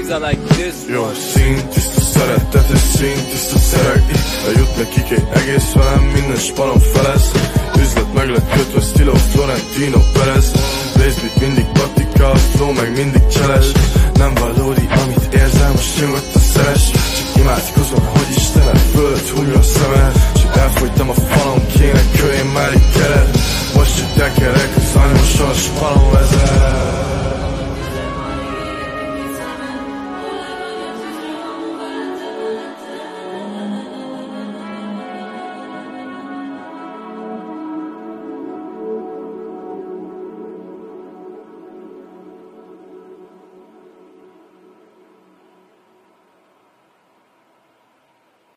I like this one. Jó szín, tiszta szeretetes szín, tiszta szereg. Eljut nekik egy egész velem, minden spanom felez. Üzlet meg lett kötve, Stilo, Florentino Perez. Bassbeat mindig patika, flow meg mindig cseles. Nem valódi, amit érzel, most nyugodtan szeres. Csak imádkozom, hogy Istenet fölött hunyja a szemed. Csak elfogytam a falon, kéne kölyén már így kered. Most csak tekerek az anyóson, a spalom vezet.